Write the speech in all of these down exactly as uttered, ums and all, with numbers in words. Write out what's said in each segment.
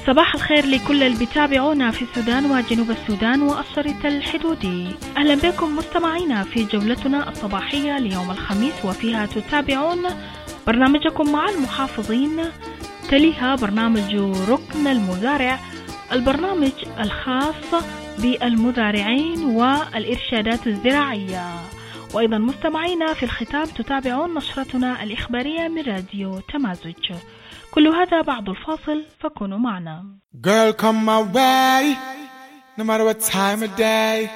صباح الخير لكل اللي بيتابعونا في السودان وجنوب السودان والشريط الحدودي. أهلا بكم مستمعينا في جولتنا الصباحية ليوم الخميس، وفيها تتابعون برنامجكم مع المحافظين، تليها برنامج ركن المزارع، البرنامج الخاص بالمزارعين والإرشادات الزراعية. وأيضا مستمعينا في الختام تتابعون نشرتنا الإخبارية من راديو تمازج. كل هذا بعد الفاصل، فكونوا معنا. Girl, come my way, no matter what time of day.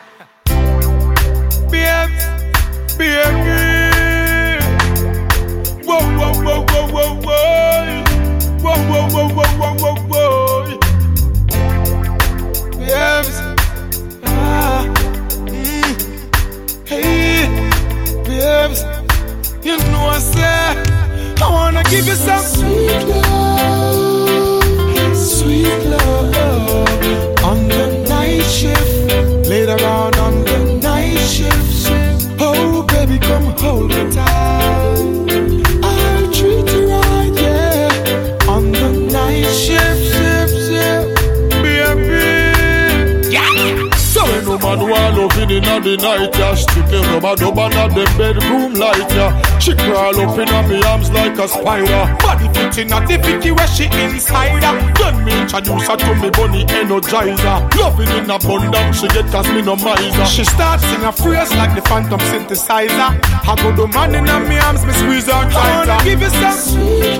Baby, baby. Whoa, whoa, whoa, whoa, whoa, whoa. Whoa, whoa, whoa, whoa, whoa, whoa, whoa. Babes, ah, mm, hey, babes, you know I said I wanna give you some sweet love, sweet love on the night shift, later on on the night shift. Oh baby, come hold me tight, I'll treat you right, yeah, on the night shift, shift, shift, baby. No man want loving in the night, yeah. Strictly rubber dub under the bedroom light, yeah. She crawl up in my arms like a spider. Body fitting at the fifty where she inside her. Then me introduce her to me bunny energizer. Loving in abundance, she get as me no miser. She starts sing a phrase like the phantom synthesizer. I go the man in my arms, me squeeze her tighter. I wanna give you some sweet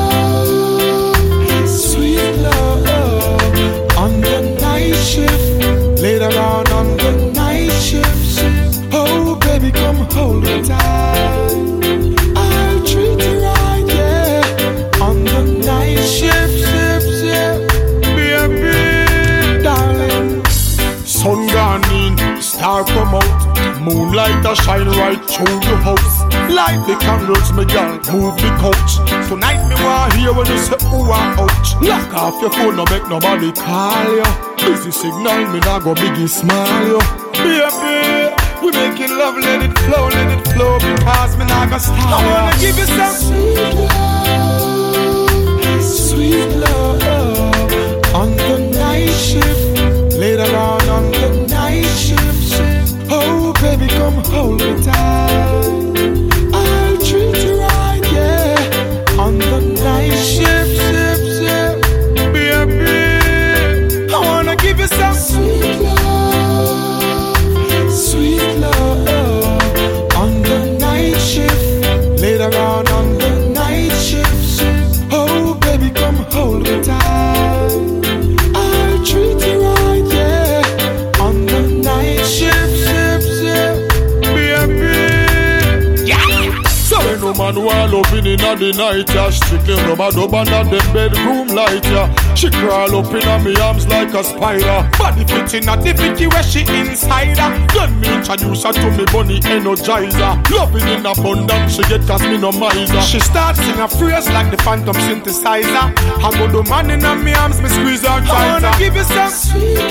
love, sweet love on the night shift. Later on on the night shift, oh baby, come hold me tight, I'll treat you right, yeah, on the night shift, shift, shift, baby, darling. Sun gone in, star come out, moonlight a shine right through the house. Light the candles, me girl, move the couch. Tonight me want hear when you say ooh ah ouch. Lock off your phone, no make nobody call you. Busy signal, me nah go biggie smile yo. Baby, we making love, let it flow, let it flow, because me nah go stop. I wanna give you some sweet love, sweet love on the night shift, later on on the night shift. Oh baby, come hold me tight, I'll treat you right, yeah, on the night shift, shift, shift, baby. I wanna give you some sweet love, sweet love on the night shift, later on on the night shift. Oh baby, come hold me tight, I'll treat you right, yeah, on the night shift, shift, shift, baby. Yeah. So no man want loving in the night, yeah. Strictly rubber dub under the bedroom light, yeah. She crawl up in my arms like a spider. Body fitting at the fifty where she inside her. Then me introduce her to me bunny energizer. Loving in abundance, she get as me no miser. She starts sing a phrase like the phantom synthesizer. I go the man in my arms, me squeeze her tighter. I wanna give you some sweet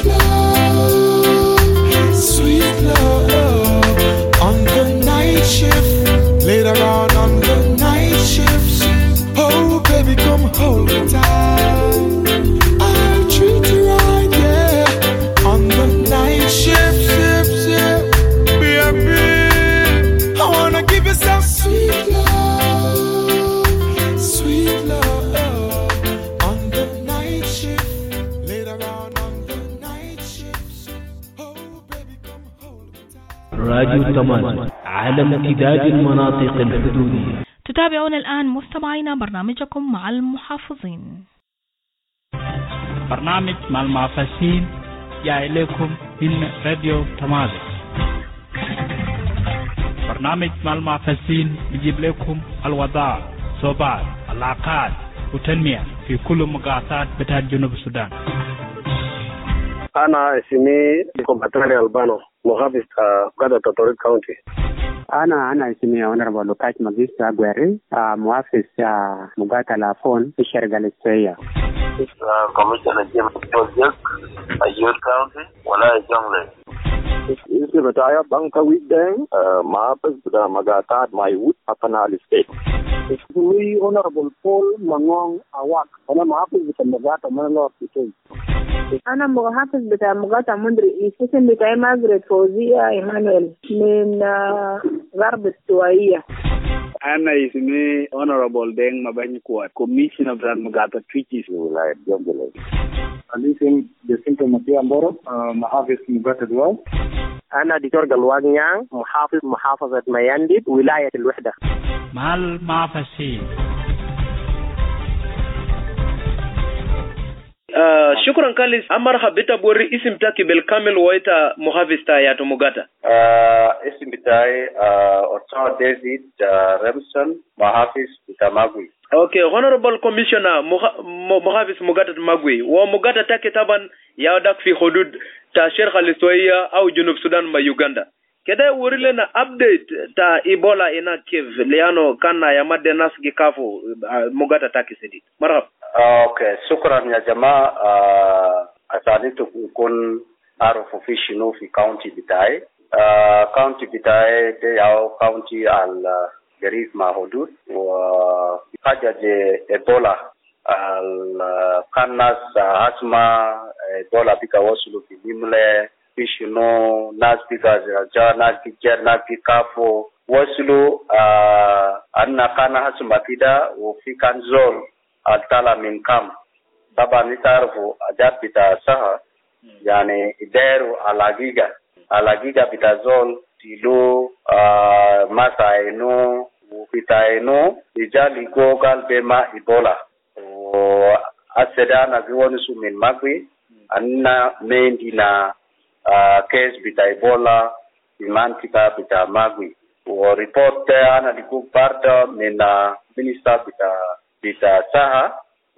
love, sweet love on the night shift, later on on the night shift. Oh baby, come hold me tight, I'll treat you right, yeah, on the night shift, shift, shift, baby. I wanna give you some sweet love, sweet love on the night shift, later on on the night shift. Oh baby, come hold me tight. راديو تمازج، عالم امتداد المناطق الحدودية. تتابعون الآن مستمعينا برنامجكم مع المحافظين. برنامج مع المحافظين جاء إليكم من راديو تمازج. برنامج مع المحافظين بيجيب لكم الوضع، صوبات، العلاقات وتنمية في كل مقاطعات بتاع جنوب السودان. أنا اسمي كومباتري ألبانو، محافظ قادة تطوريق كاونتي. أنا أنا اسمي أونربل لوكاش ماجيستا أغواري، محافظ مقاطعة لافون في الشرق الاستوائية. كوميشنر جيمس بروجيك أيوت كاونتي ولا جونغلي. Isi betaya bangka wideng, maafis sudah magatat my wood apa nali state. We Honorable Paul Mangong Awak. Ana mahafidh bita Mugata Manalo Kitoi. أنا محافظ بتاع مقاطعة مندري اسم بتاعي ماجريت فوزية إيمانويل من غرب السوائية. أنا اسمي Honorable Deng Mabany Kuat, Commissioner of Mugata Twitches ولاية جنجلة. أنا اسمي جسنت مطيع مبارك محافظ مقاطعة دواء. أنا دكتور قلوان نيان محافظ محافظة ميانديد ولاية الوحدة. مال معفسي. Uh, shukran kalis amar habita bori isim taki bel kamil waita muhavista ya to Mugata. Uh, isim bitai uh, Otto David uh, Remson Muhafiz Bitamagui. Okay, Honorable Commissioner Muhafiz Mugata Magui. Wa Mugata take taban ya dak fi hudud ta Sheikh al-Suwaiya au Junub Sudan ma Uganda. Keda wurile na update ta Ebola ina Kiev liano kana ya madenas gikafu uh, Mugata take sedit. Marhaba. Uh, okay, shukran ya jamaa. Uh, asante tukun arufu fishinu fi county bitai. Uh, county bitai de yao county al uh, Garif ma hudud wa haja je Ebola al uh, kanas uh, asma Ebola bika wasulu fi nimle fishinu nas bika ja nas bika nas bika fo wasulu uh, anna kana hasma kida wa fi kanzol altala min kam baba nitarfu ajat bita saha yani ideru alagiga alagiga bitazol tilo uh, masa eno bita eno ijali gogal bema Ebola o aseda na giwoni su min magwi anna mendi na uh, case bita Ebola imantika bita magwi o report ana diku parta mena minister bita bita saha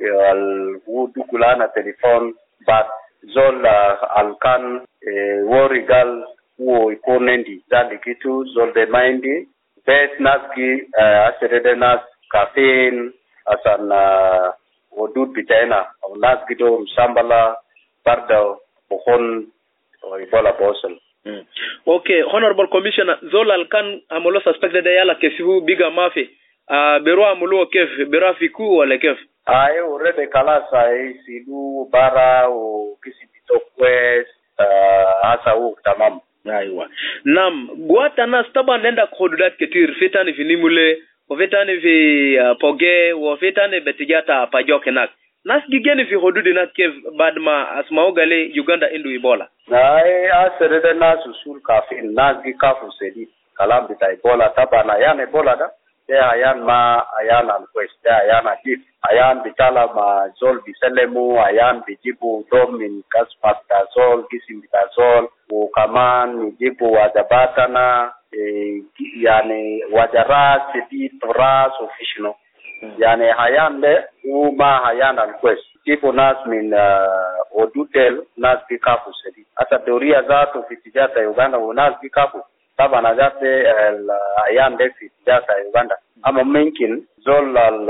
al wudu kulana telefon bat zol uh, alkan uh, worigal wo ikonendi zali kitu zol de mindi bet naski uh, aserede nas kafin asan uh, wudud bitena au naski do msambala barda bokon Ebola bosel. Mm. Okay, Honorable Commissioner, zol alkan amolo suspected yala kesibu biga mafi Uh, berwa muluo kef berwa fiku wala kef aye urede kala sai sidu bara o kisibito kwes uh, asa hu tamam aiwa nam gwata nas taba nenda khodudat ketir fetani vinimule o fetani vi uh, poge o fetani betijata pajokenak nas gigeni vi hodudi na kef badma asmaogale Uganda indu Ebola aye aserede nas usul kafin nas gikafu sedi kalam bita Ebola taba na yana Ebola da ya ayan ma ayan alquest ya ayan akif ayan bitala ma zol biselemu ayan bijibu domin kasmatazol kisimbitazol o kaman nijibu wajabatana e, yani wajaras sedi toras ofishno yani ayan le uma ayan alquest tipo nas min uh, odutel nas bikafu sedi asa teoria zato fitijata Uganda unas bikafu taba na jate el ayan desi jata Uganda ama menkin zol al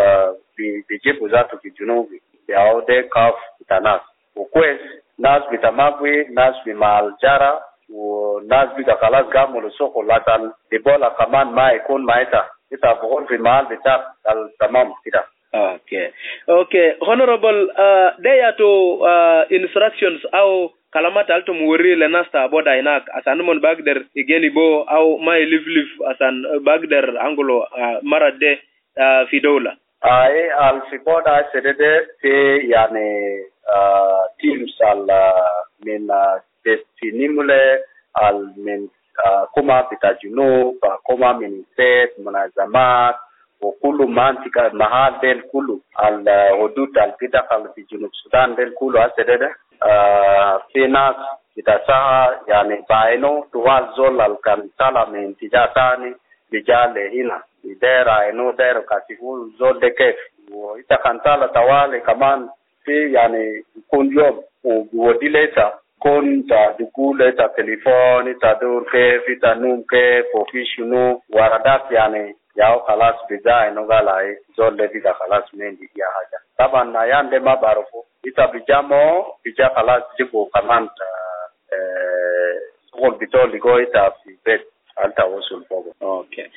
bijibu zatu kijunubi ya ode kaf tanas ukwes nas bitamagwi nas bimal jara u nas bidakalas gamulo soko latan Ebola kaman ma ikun maita ita bukon bimal bitak al tamam kida. Okay, okay, Honorable uh, there to uh, instructions au kalamata alto muwiri le nasta boda inak asan mon bagder igeni bo au mai live live asan bagder angulo uh, marade uh, fidola ay al fiboda sedede te yani uh, teams al uh, min uh, destinimule al min uh, kuma bitajuno pa kuma min set munazamat وكل منطقة محل del كله الحدود البيتا في جنوب السودان del كله هسه في ناس بتساها يعني باينو توال زول الكان تلا من تجاتاني بجال هنا دايرة إنه دايرة كاتيفول زول دكيف وإذا كان تلا توالي كمان في يعني كل يوم وديلتا كون تا دكولة تا تليفون تا دور كيف تا نوم كيف وفيشنو واردات يعني yao kalas bija enogala e zole diga kalas mendi ya haja taban na yande mabarufu ita bijamo bija kalas jibo kamanta eh sokol bitoli go ita fi bet alta usul fogo. Okay,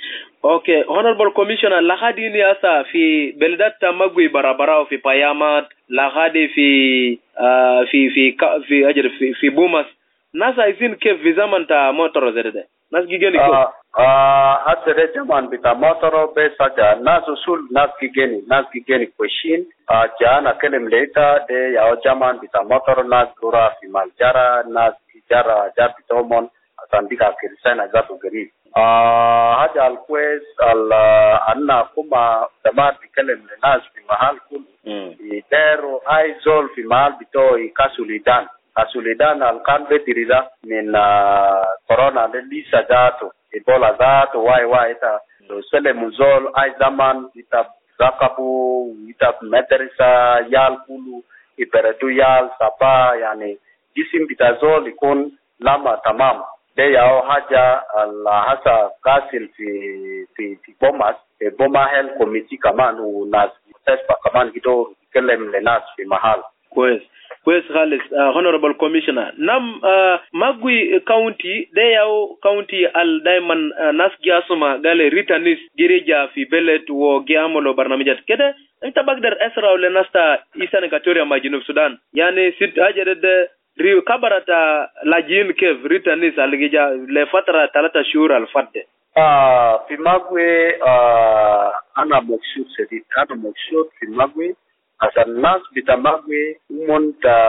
Okay, Honorable Commissioner, lahadi ni asa fi beledat Magwi barabara fi Payamat, lahadi fi uh, fi fi fi ajir fi, fi Bumas. Nasa izin kef fi zaman ta motoro zede. Nas gigeni ko. Ah, ah, asere zaman bita motoro be saja nasu sul nas gigeni, nas gigeni question. Ah, jana kelem leta de yao zaman bita motoro nas gura fi maljara nas jara jar bitomon sandika kirsana zatu gari. Ah, haja alquest al anna kuma zaman bikelem nas fi mahal kul. Mm. Idero aizol fi mahal bito ikasulidan. Kasulidan alkan betiriza min uh, corona de lisa zato ebola zato wai wai ta so sele muzol ai zaman ita zakabu ita madrasa yal kulu iperatu yal sapa yani jisim bitazol ikun lama tamam de yao haja la hasa kasil fi fi, fi bomas e boma health committee kaman unas tespa kaman gido kelem lenas fi mahal kwes Kwes Khalis, uh, Honorable Commissioner. Nam uh, Magwi County, deyao County al Diamond uh, nas giasuma gale ritanis girija fi belet wo giamolo barnamijat. Kede enta bagdar esra ule nasta isa negatoria ma Junub Sudan. Yani sit ajere de ri kabarata lajin kev ritanis al gija le fatra talata shur al fadde. Ah, fi Magwi uh, ana moksud sedit, ana moksud fi Magwi. As a nas bitamagwe umonta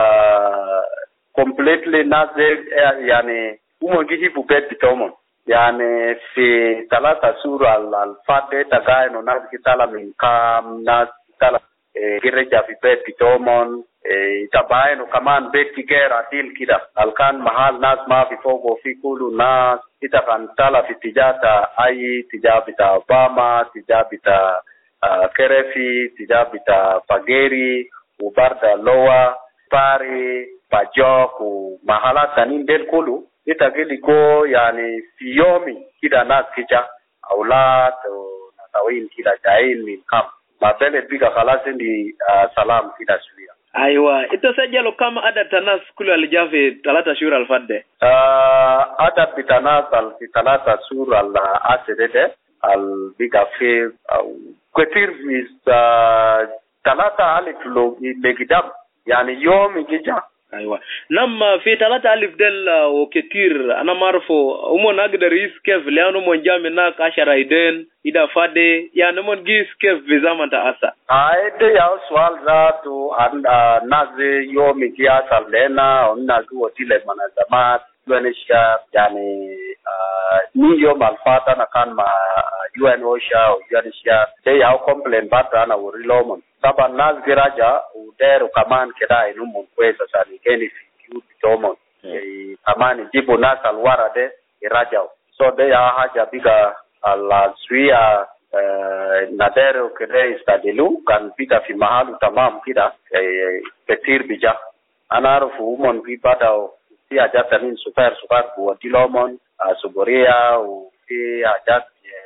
completely naze yani umon gihi bubet bitomon yani fi talata sura al al fate tagay no nas kitala min kam nas kitala gireja fi bet bitomon itabaye no kaman bet kigera til kida alkan mahal nas ma fi fogo fi kulu nas itakan tala fi tijata ai tijabita Obama tijabita Uh, Kerefi, Tijabita, Pageri, Ubarda, Loa, Pari, Pajok, Mahala, Tanin, Del Kulu, itagili go, yani, Fiyomi, Kida Nas Kija, Aulat, Natawin, Kida Jain, Min Kam. Mabele Biga Khalasin di uh, Salam, Kida Sulia. Aywa, ito sajalo kama ada tanas kulu alijafe talata shura al-fadde? Uh, ada bitanas al-talata shura al-asidede, al-biga fe, uh, Kwetir is uh, talata alif lo legidam yani yom gija aywa nam fi talata alif del o ketir ana marfo umo nagda riskef leano mon jami na kashara iden ida fade yani mon giskef vizamanta asa aide ya swal za to and uh, naze yom gija salena onna tu otile manazamat Indonesia yani uh, ni yom alfata na kan ma U N OSHA o Indonesia they are complain bata na urilomon saba nas giraja udero kaman keda inumun kwesa sani keni fikiu bitomon e kamani jibu nas alwara de iraja so they are haja biga ala suia uh, nadero kede istadilu kan biga fi mahalu tamam kida e, petir bija anarufu umon vi bada fi ajat tanin super super buat dilomon uh, suboria u fi ajat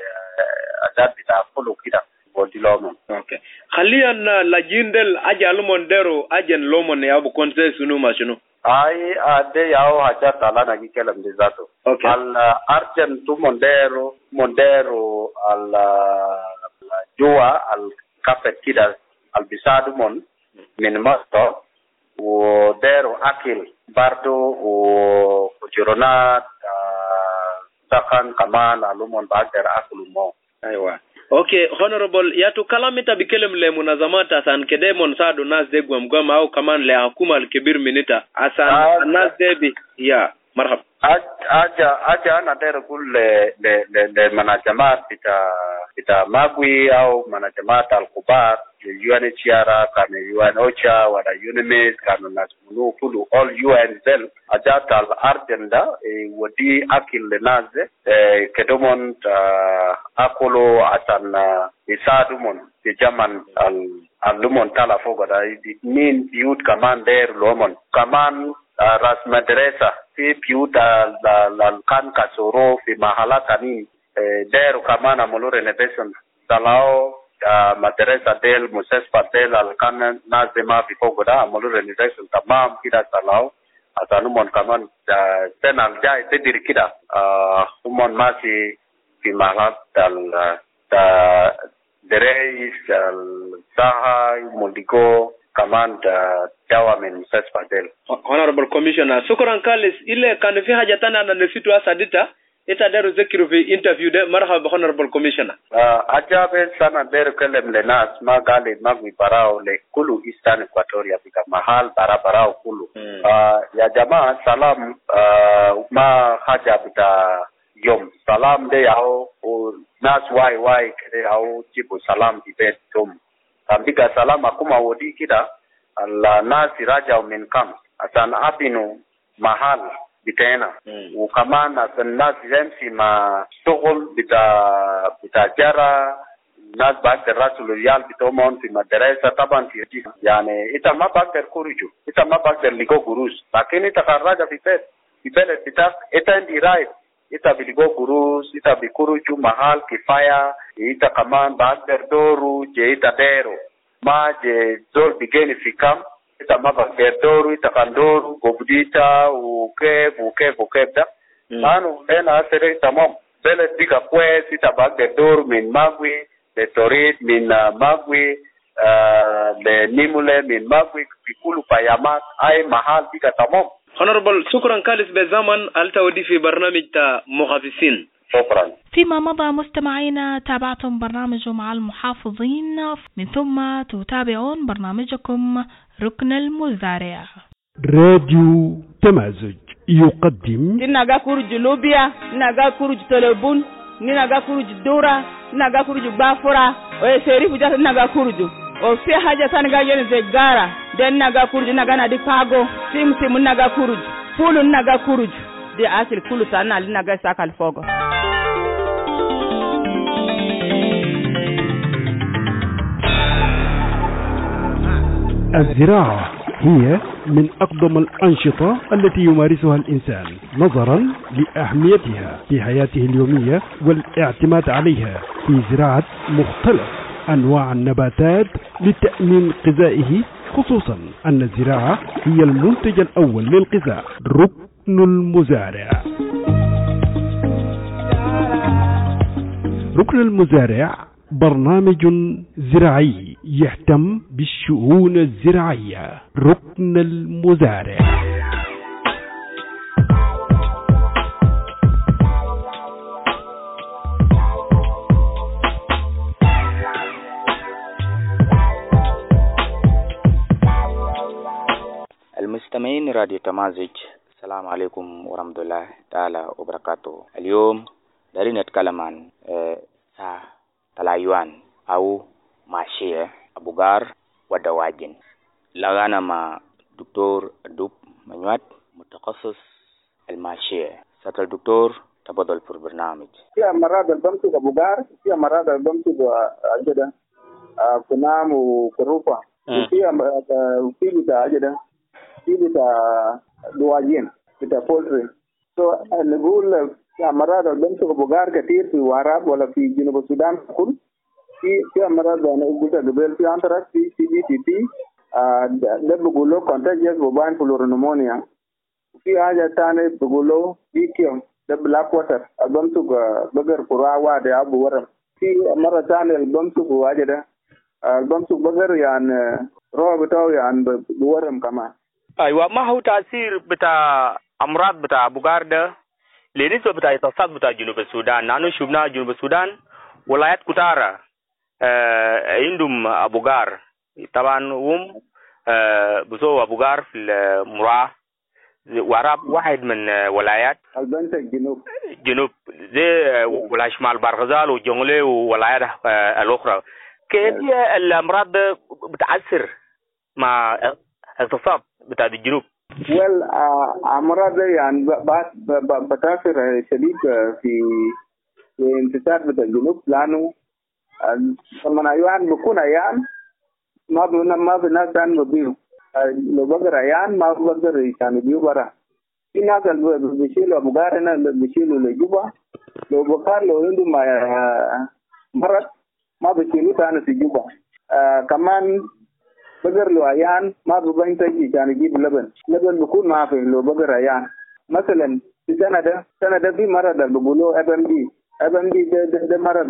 uh, ajat bita fulu kida buat dilomon. Okay. Khalian uh, lajindel aja lumondero ajen lomon ya bu konse sunu masunu. Ai ade yao ajat ala na gikela mdizato. Okay. Al uh, arjen tu mondero mondero al uh, jua al kapet kida al bisadu mon min masto o dero akil bardo o kujironat uh, takan kaman alumon bagder akulumo aywa okay honorable yatu kalamita bikelem le munazamata san kedemon sadu nas de gwamgwama au kaman le hukuma al-kibir minita asan nas debi ya marhab aja aja ana dero kulle le le, le manajamat bita bita Magwi au manajamat al-kubar U N H C R kana U N OCHA wala UNIMED kana nasmunu kulu all U N zel ajata al-ardenda e wadi akil lenaze e kedomon uh, akolo atan uh, isadumon di jaman al alumon tala fogo da min biut kaman der lomon kaman uh, ras madrasa fi biut al uh, kan kasoro fi mahala tani e der kamana molore renovation talao Uh, madrasa del Moses Patel al-kan nazema bifogoda amolu renovation tamam kida salau atanu mon kaman uh, tenal jai tedir kida uh, umon masi في مرحلة الدريس الساحة مولديكو كمان دواء من مستشفى ديل. Honorable Commissioner, shukran kalis ile kan fi haja tana na nesitu asadita ita daru zakiru fi interview de marhaba Honorable Commissioner. Uh, ajabe sana deru kelem le nas magali magwi barao le kulu Eastern Equatoria bika mahal barabarao kulu. Hmm. Uh, ya jamaa salam uh, ma haja bita yom salam de yao nas wai wai kede yao jibu salam di bet tum. Ambika salam akuma wodi kita alla nasi raja min kam asan abinu mahal bitena mm. Ukamana san nasi zemsi ma shughul bita bita jara nas bakter rasul riyal bitomon fi madrasa taban fi yani ita ma bakter kuruju ita ma bakter ligo gurus lakini takaraja fi pet fi bele bita ita ndi right ita biligo gurus ita bikuruju mahal kifaya ita kaman bakter doru je ita dero ma je zol bigeni fikam ita ma bakter doru ita kandoru gobdita uke buke bukebda manu ena sere tamam bele bika kwes ita bakter doru min magwi de torit min uh, magwi uh, de nimule min magwi bikulu payamat ay mahal bika tamam. Honorable shukran kalis bezaman altawdi fi برنامج تا مغافسين. شكرا. فيما مضى مستمعينا تابعتم برنامج مع المحافظين، من ثم تتابعون برنامجكم ركن المزارع. راديو تمازج يقدم نيناغا كورج لوبيا، نيناغا كورج تلبون، نيناغا كورج دورا، نيناغا كورج بافورا، ويسيري فجات نيناغا كورج. وفي حاجة ثانية جالس زجارة، ده نيناغا كورج نيناغا نادي باغو، سيم سيم نيناغا كورج، فول نيناغا كورج. دي أصل كل سنة نيناغا ساكال فوق. الزراعة هي من أقدم الأنشطة التي يمارسها الإنسان نظرا لأهميتها في حياته اليومية والاعتماد عليها في زراعة مختلف أنواع النباتات لتأمين غذائه، خصوصا أن الزراعة هي المنتج الأول للغذاء. ركن المزارع. ركن المزارع برنامج زراعي يهتم بالشؤون الزراعية. ركن المزارع. المستمعين راديو تمازج، السلام عليكم ورحمة الله تعالى وبركاته. اليوم دارين نتكلم عن سا تلايوان أو ماشية أبوغار ودواجن. لغانا مع دكتور دوب منوات متخصص الماشية. سات الدكتور تفضل في البرنامج. في أمراض البمسك أبوغار، في أمراض البمسك أجدا كنام وكروفا، في أمراض في بتاع أجدا في بتاع دواجن بتاع بولتري. so نقول في أمراض البمسك أبوغار كثير في واراب ولا في جنوب السودان كل. في في أمراض أنا قلت قبل في أنتراكس في سي بي تي تي ده بقوله contagious bovine pneumonia. في حاجة تانية بقوله بيكيوم ده black water البمسك بقر كراوة ده أبو ورم. في مرة تانية البمسك واجد ده البمسك بقر يعني روح بتاعه يعني بورم كمان. أيوة، ما هو تأثير بتاع أمراض بتاع أبوغار ده لنسبة بتاع اتصال بتاع جنوب السودان؟ نحن شفنا جنوب السودان ولايات كتارة آه عندهم أبوغار طبعا هم آه بسوا أبوغار في المراه واراب واحد من ولايات البنت الجنوب جنوب زي ولاية شمال بارغزال وجنغلي وولايات آه الأخرى. كيف هي الأمراض بتأثر مع اغتصاب بتاع الجنوب؟ well أمراض يعني بتأثر شديد في في انتشار بتاع الجنوب، لأنه لما أيوان بكون أيان ما بنا ما بناس دان ببيو لو بقر أيان ما بقدر يكان بيو برا. في ناس اللي بيشيلوا أبوغارنا اللي بيشيلوا لجوبا لو بقار لو عنده ما مرض ما بيشيلوا تاني في جوبا. كمان بقر لو أيان ما ببين تجي كان يجيب لبن لبن بكون ما في لو بقر أيان. مثلا في سنة ده سنة ده في مرض اللي بيقولوا إف إم دي أبن دي ده ده ده مرض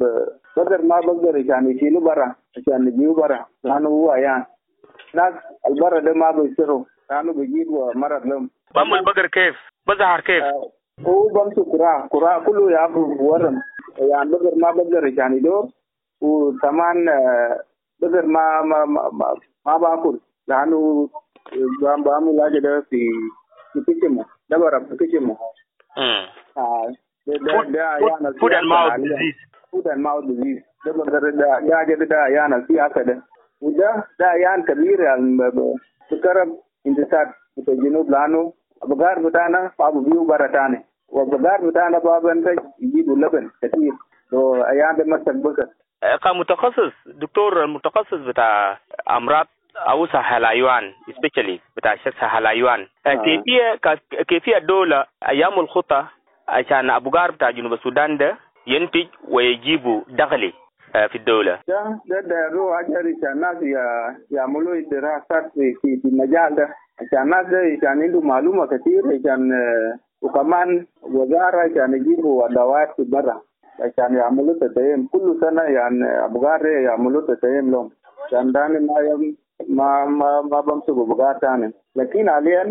بدر ما بقدر عشان يشيلوا برا عشان يجيبوا برا لأنه هو يعني ناس البرا ده ما بيصيروا لأنه بيجيبوا مرض لهم. بام البقر كيف؟ بظهر كيف؟ آه هو بمسك كراع كراع كله يأكل ورم يعني بقدر ما بقدر عشان يدور وكمان آه بقدر ما ما ما ما, ما باكل لأنه بعمل حاجة ده في في كيشمه ده برا في كيشمه. امم. آه Food, food, food and mouth disease. Food and mouth disease. ده بقدر ده ده ده ده يعني السياسة ده وده ده يعني كبير يعني بكرب انتشار في الجنوب لأنه البقار بتاعنا بابو بيو برا تاني والبقار بتاعنا بابو انتج يجيبوا لبن كثير لو أيام ده مسك بكر. كمتخصص دكتور المتخصص بتاع أمراض أو سهلايوان especially بتاع سهلايوان كيفية كيفية الدولة أيام الخطة عشان أبو غار بتاع جنوب السودان ده ينتج ويجيبوا دخلي في الدولة. ده ده ده رو أجري عشان الناس يعملوا دراسات في في المجال ده عشان الناس ده عشان عنده معلومة كثير عشان وكمان وزارة عشان يجيبوا أدوات في برا عشان يعملوا تسييم كل سنة يعني أبو غار يعملوا تسييم لهم عشان داني ما يم ما ما ما بمسكوا أبو غار تاني لكن حاليا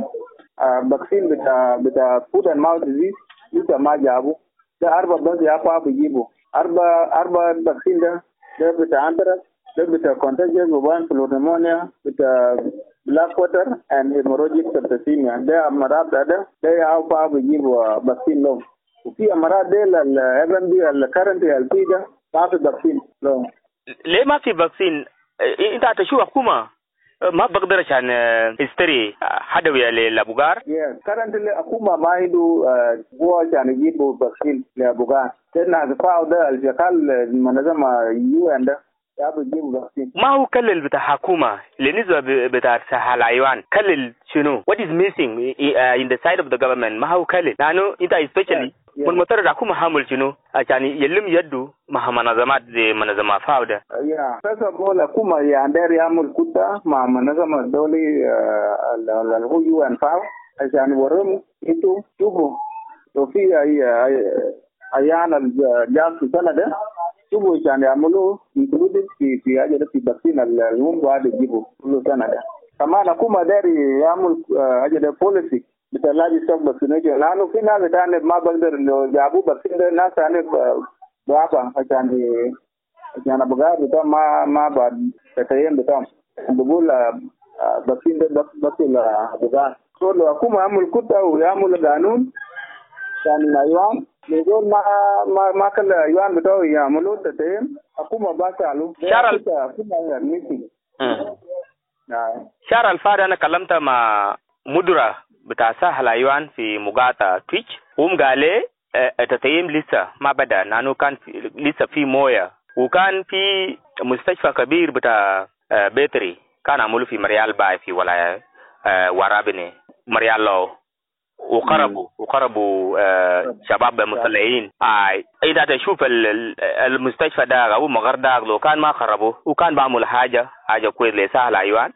فاكسين بتاع بتاع فود اند ماوث ديزيز لسه ما جابوا ده أربعة بس يابا بيجيبوا أربعة أربعة فاكسين ده ده بتاع أنترس ده بتاع contagious وبان فلورنمونيا بتاع black water and hemorrhagic septicemia ده أمراض ده ده يابا بيجيبوا فاكسين لهم وفي أمراض ده ال إف إم دي ال current ال بي ده ما في فاكسين لهم. ليه ما في فاكسين؟ أنت هتشوف حكومة ما بقدر عشان يشتري حدوية لأبو غار. Yeah, currently حكومة ما عنده قوة عشان يجيبوا فاكسين لأبو غار. لأن الدفاع ده الشكل المنظمة يو إن ده يابوا يجيبوا فاكسين. ما هو كلل بتاع حكومة لنسبة بتاع سهلايوان كلل شنو؟ What is missing in the side of the government؟ ما هو كلل لأنه أنت especially من مطر حكومة حامل شنو عشان يلم يده مع منظمات زي منظمة فاودة. Yeah, first of all حكومة يقدر يعمل كده مع منظمة الدولي اللي هو يو إن فاو عشان يورم إنتوا شوفوا لو في أي أيام الجاب في السنة ده شوفوا عشان يعملوا included في في أجل في فاكسين اللي هم قاعد يجيبوا كل سنة ده. كمان حكومة داري يعمل أجل بوليسي بتلاقي ستوك فاكسينيشن لأنه في ناس تاني ما بقدر لو جابوا فاكسين ده ناس تاني بابا عشان عشان أبو غار بتاع ما ما بعد تتيم بتاعهم بقول فاكسين ده بس لأبو غار. so لو حكومة يعمل كده ويعمل قانون عشان الأيوان يقول ما ما ما كل أيوان بتاعه يعملوا تتيم حكومة باسالو. شارل. حكومة يرميسي. شارل الفاري أنا كلمت مع مدرة بتاع سهلايوان في مقاطعة تويتش هم قالوا التطعيم لسه ما بدأ لأنه كان لسه في موية وكان في مستشفى كبير بتاع بيتري كان عملوا في مريال باي في ولاية ورابني مريال لو وقربوا وقربوا شباب مسلحين آه إذا تشوف المستشفى ده أو مغر ده لو كان ما خربوا وكان بعمل حاجة حاجة كويس لسهلايوان.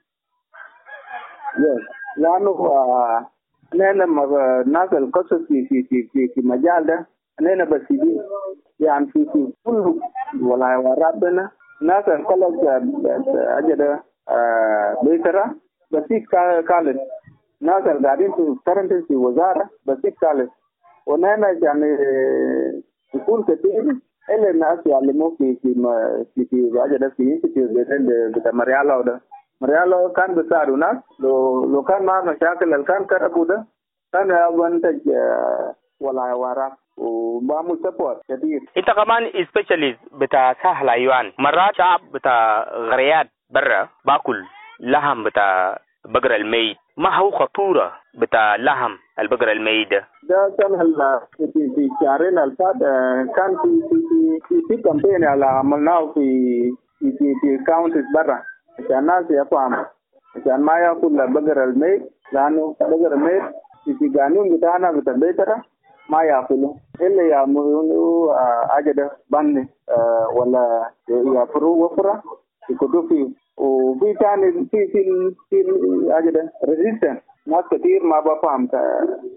لأنه أنا الناس القصص في في في في في مجال ده أنا بسيبين يعني في في كل ولا ورابنا ناس الخلاص أجد بيترا بسيط كالد ناس القاعدين في كرنت في وزارة بسيط كالد ونحن يعني يكون كثير إلا الناس يعلموا في في في في أجد في في بتاع مريالو ده مريالو كان بيساعدوا ناس لو لو كان ما مشاكل اللي كان كربوا ده كان ينتج ولا ورا وبعمل سبورت كثير. أنت كمان سبيشاليست بتاع سهلايوان مرات شعب بتاع غريات برا باكل لحم بتاع بقرة الميت ما هو خطورة بتاع لحم البقرة الميت ده؟ ده كان في في شهرين الفات كان في في في في كامبين اللي عملناه في في في في كاونتيز برا عشان الناس يفهموا عشان ما ياكل بقرة الميت لأنه بقرة الميت في قانون بتاعنا بتاع بيترا ما ياكلوا إلا يعملوا أجد بني ولا يفروا وفرة يكتبوا فيه وفي تاني في في في أجد ريزيستنس ناس كتير ما بفهم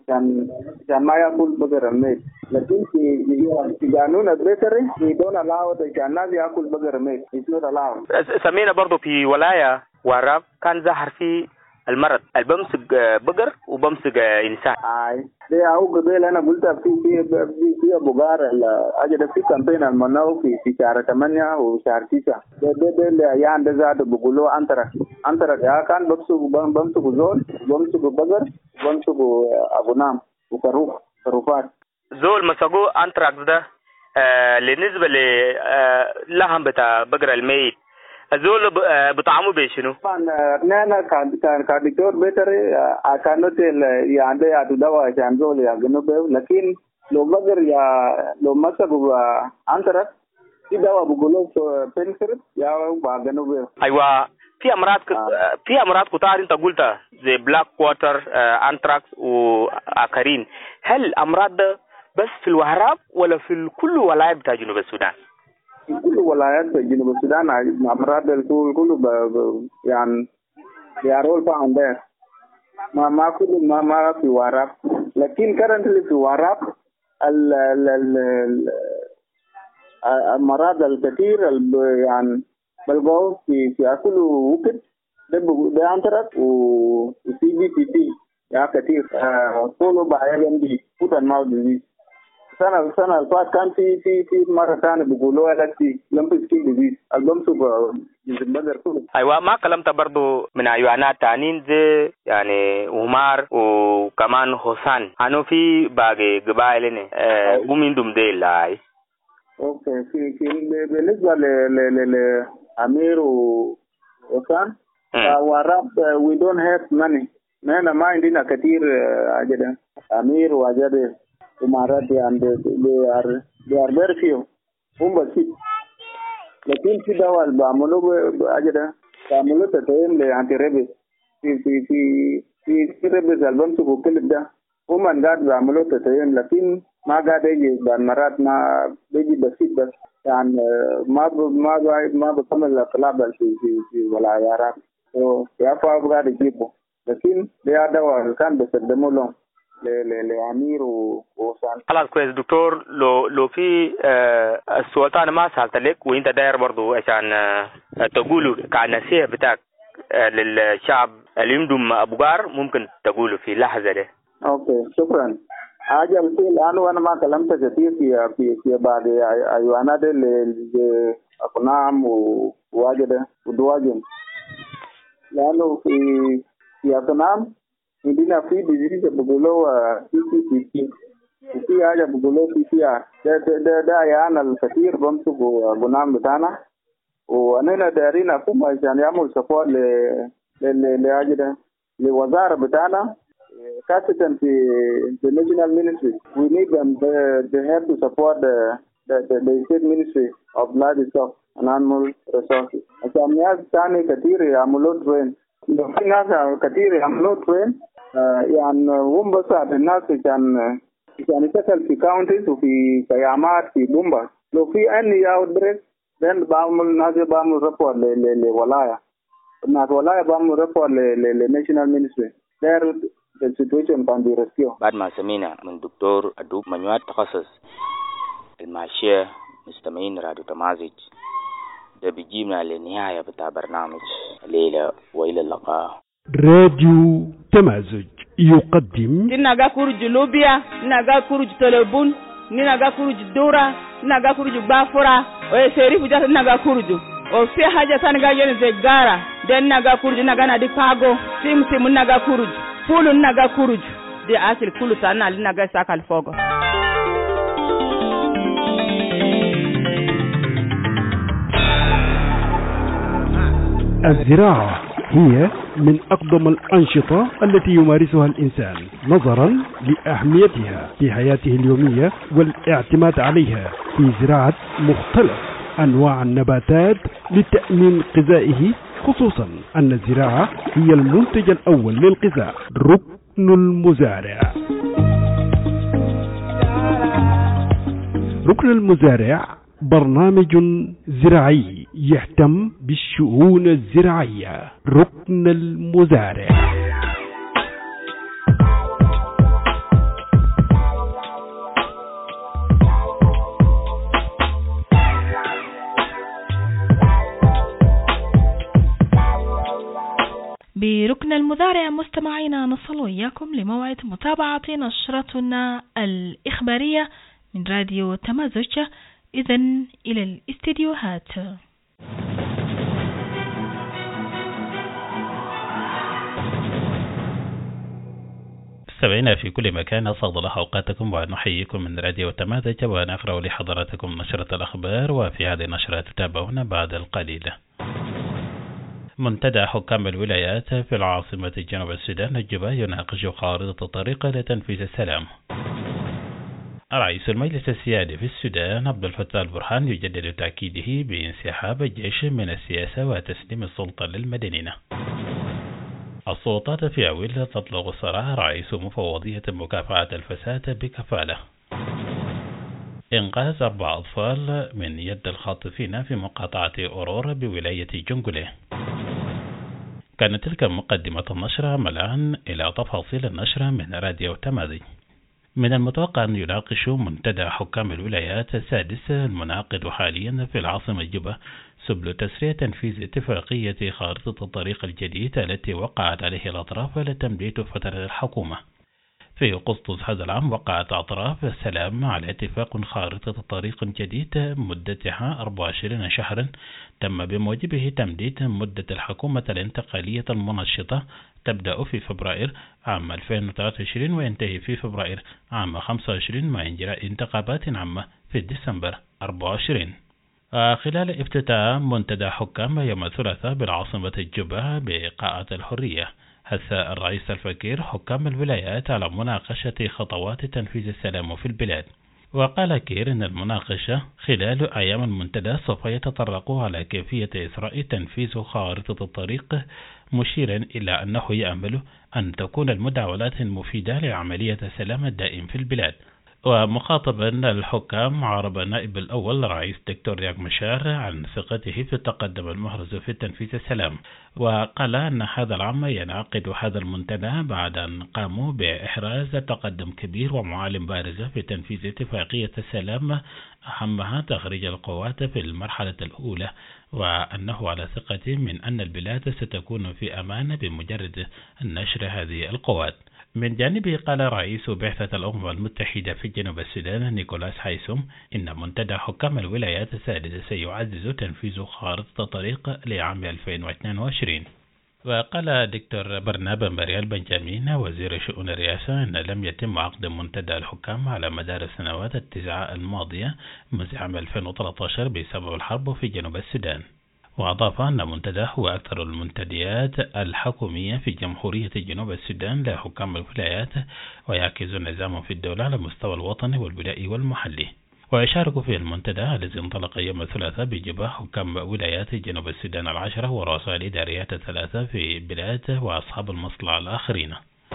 عشان عشان ما ياكل بقر الميت. لكن في في قانون البيطري we don't allow عشان الناس ياكل بقر الميت. It's not allowed. سمينا برضو في ولاية وراب كان ظهر في المرض البمسك بقر وبمسك انسان. اي دي او قبل انا قلت في في في في بقار اجى في كامبين المناو في في شهر ثمانية وشهر تسعة. ده ده ده يعني ده زاد بيقولوا انترك انترك يا كان بمسك بمسك زول بمسك بقر بمسك ابو نام وكروف كروفات. زول مسكو انترك ده آه بالنسبه ل آه لهم بتاع بقر الميت زول بطعمه بيشنو؟ طبعا نحن كان كان كدكتور بيطري كانت يعني يا دواء عشان زول يا جنوب. لكن لو بقر يا لو مسكوا انترك في دواء بيقولوا بنسر يا جنوب. ايوه في امراض في امراض كتار انت قلتها زي بلاك ووتر انتراكس واخرين. هل الامراض بس في الوهراب ولا في كل ولايات بتاع جنوب السودان؟ في كل ولايات جنوب السودان امراض الكل كله يعني يارول فاهم ده ما ما كل ما ما في وهراب. لكن كرنتلي في وهراب ال ال الامراض الكثير يعني بلقوا في في أكل وكد ده ده أنترك وسي بي تي تي يا كثير كله بعيرهم دي foot and mouth disease. سنة سنة الفات كان في في في مرة ثانية بيقولوا لك في لمبس كيل ديزيز البمسو بجنبدر كله. أيوة ما كلمت برضو من أيوانات تانين زي يعني عمر وكمان حسن أنا في باقي قبائلنا ومن دم ديل لاي. أوكي في في بالنسبة ل ل ل أمير وحسن وراب we don't have money. نحن ما عندنا كثير أجدا أمير وأجدا ومارات يعني they are they are very few هم بسيط. لكن في دواء بعملوا أجدا بعملوا تطعيم لأنتي ريبس في في في في في ريبس البمسك وكل ده هم قاعد بعملوا تطعيم لكن ما قاعد يجي مرات ما بيجي بسيط بس يعني ما ب ما ب ما بكمل الطلاب في في في ولايات يا فا قاعد يجيبوا. لكن ده دواء كان بيستخدموا لهم لأمير ووسام. خلاص كويس دكتور. لو لو في آه السؤال أنا ما سألت لك وأنت داير برضو عشان آه تقولوا كنصيحة بتاعك آه للشعب اللي يمدم أبو غار ممكن تقولوا في لحظة ده. أوكي شكرا. حاجة مثل أنا وأنا ما كلمت كثير في في في بعض أيوانات اللي أقنام وواجدة ودواجن. لأنه في في أقنام عندنا في ديزيز بقولوا سي سي تي وفي حاجة بقولوا سي سي آر. ده ده ده يعني الكثير بمسكوا أقنام بتاعنا وأنا دايرين أقوم عشان يعمل سبورت ل ل لأجده لوزارة بتاعنا خاصة في the national ministry. We need them they have to support the the, the, the state ministry of livestock and animal resources. عشان ناس ثاني كثير يعملوا train. في ناس كثير يعملوا train يعني هم بس الناس عشان عشان يشتغل في counties وفي قيامات في بومبا. لو في أي outbreak then بعمل ناس بعمل report ل ل لولاية. الناس ولاية بعمل report ل ل national ministry. There the situation can be rescued. بعد ما سمينا من دكتور أدوب منوات تخصص الماشية مستمعين راديو تمازج ده بيجيبنا للنهاية بتاع برنامج الليلة وإلى اللقاء. راديو تمازج يقدم نينا كورج لوبيا نينا كورج تلبون نينا كورج دورا نينا كورج بافورا ويسيريف جات نينا كورج وفي حاجة ثانية جايين زي غارة ده نينا كورج نينا نادي كاغو سيم سيم نينا كورج Pulu naga kuruju di asili kulu sana linaga sakal fogo. الزراعة هي من أقدم الأنشطة التي يمارسها الإنسان نظرا لأهميتها في حياته اليومية والاعتماد عليها في زراعة مختلف أنواع النباتات لتأمين غذائه، خصوصا أن الزراعة هي المنتج الأول للغذاء. ركن المزارع. ركن المزارع برنامج زراعي يهتم بالشؤون الزراعية. ركن المزارع. بركن المذارع مستمعينا نصل وإياكم لموعد متابعة نشرتنا الإخبارية من راديو تمازج. إذن إلى الاستديوهات. مستمعينا في كل مكان أسعد الله أوقاتكم ونحييكم من راديو تمازج ونقرأ لحضراتكم نشرة الأخبار. وفي هذه النشرة تتابعون بعد القليل. منتدى حكام الولايات في العاصمة جنوب السودان الجوبا يناقش خارطة الطريق لتنفيذ السلام. رئيس المجلس السيادي في السودان عبد الفتاح البرهان يجدد تأكيده بانسحاب الجيش من السياسة وتسليم السلطة للمدنيين. السلطات في عويل تطلق صراع رئيس مفوضية مكافحة الفساد بكفالة. إنقاذ أربع أطفال من يد الخاطفين في مقاطعة أورور بولاية جنجولي. كانت تلك مقدمة النشرة. الآن إلى تفاصيل النشرة من راديو تمازج. من المتوقع أن يناقش منتدى حكام الولايات السادس المنعقد حاليا في العاصمة جوبا سبل تسريع تنفيذ اتفاقية خارطة الطريق الجديد التي وقعت عليه الأطراف لتمديد فترة الحكومة. في أغسطس هذا العام وقعت أطراف السلام على اتفاق خارطة الطريق الجديد مدتها أربعة وعشرين شهرا تم بموجبه تمديد مدة الحكومة الانتقالية المنشطة تبدأ في فبراير عام ألفين وثلاثة وعشرين وينتهي في فبراير عام خمسة وعشرين مع إجراء انتخابات عامة في ديسمبر أربعة وعشرين. خلال افتتاح منتدى حكام يوم الثلاثاء بالعاصمة الجوبا بقاعة الحرية حث الرئيس الفكير حكام الولايات على مناقشة خطوات تنفيذ السلام في البلاد. وقال كير أن المناقشة خلال أيام المنتدى سوف يتطرق على كيفية إسراء تنفيذ خارطة الطريق، مشيرا إلى أنه يأمل أن تكون المداولات مفيدة لعملية السلام الدائم في البلاد. ومخاطبا الحكام عرب النائب الأول رئيس دكتور رياض مشار عن ثقته في التقدم المحرز في تنفيذ السلام، وقال أن هذا العام ينعقد هذا المنتدى بعد أن قاموا بإحراز تقدم كبير ومعالم بارزة في تنفيذ اتفاقية السلام أهمها تخريج القوات في المرحلة الأولى، وأنه على ثقة من أن البلاد ستكون في أمان بمجرد نشر هذه القوات. من جانبه قال رئيس بعثة الأمم المتحدة في جنوب السودان نيكولاس هايسوم إن منتدى حكام الولايات السادس سيعزز تنفيذ خارطة الطريق لعام ألفين واثنين وعشرين. وقال دكتور برنابا مريال بنجامين وزير شؤون الرئاسة أن لم يتم عقد منتدى الحكام على مدار السنوات التسعة الماضية منذ عام ألفين وثلاثة عشر بسبب الحرب في جنوب السودان. وأضاف أن منتدى هو أكثر المنتديات الحكومية في جمهورية جنوب السودان لحكام الولايات، ويعكس النظام في الدولة على المستوى الوطني والولائي والمحلي. ويشارك في المنتدى الذي انطلق يوم الثلاثاء بجبهة حكام ولايات جنوب السودان العشرة ورؤساء الإداريات الثلاثة في البلاد وأصحاب المصلحة الآخرين.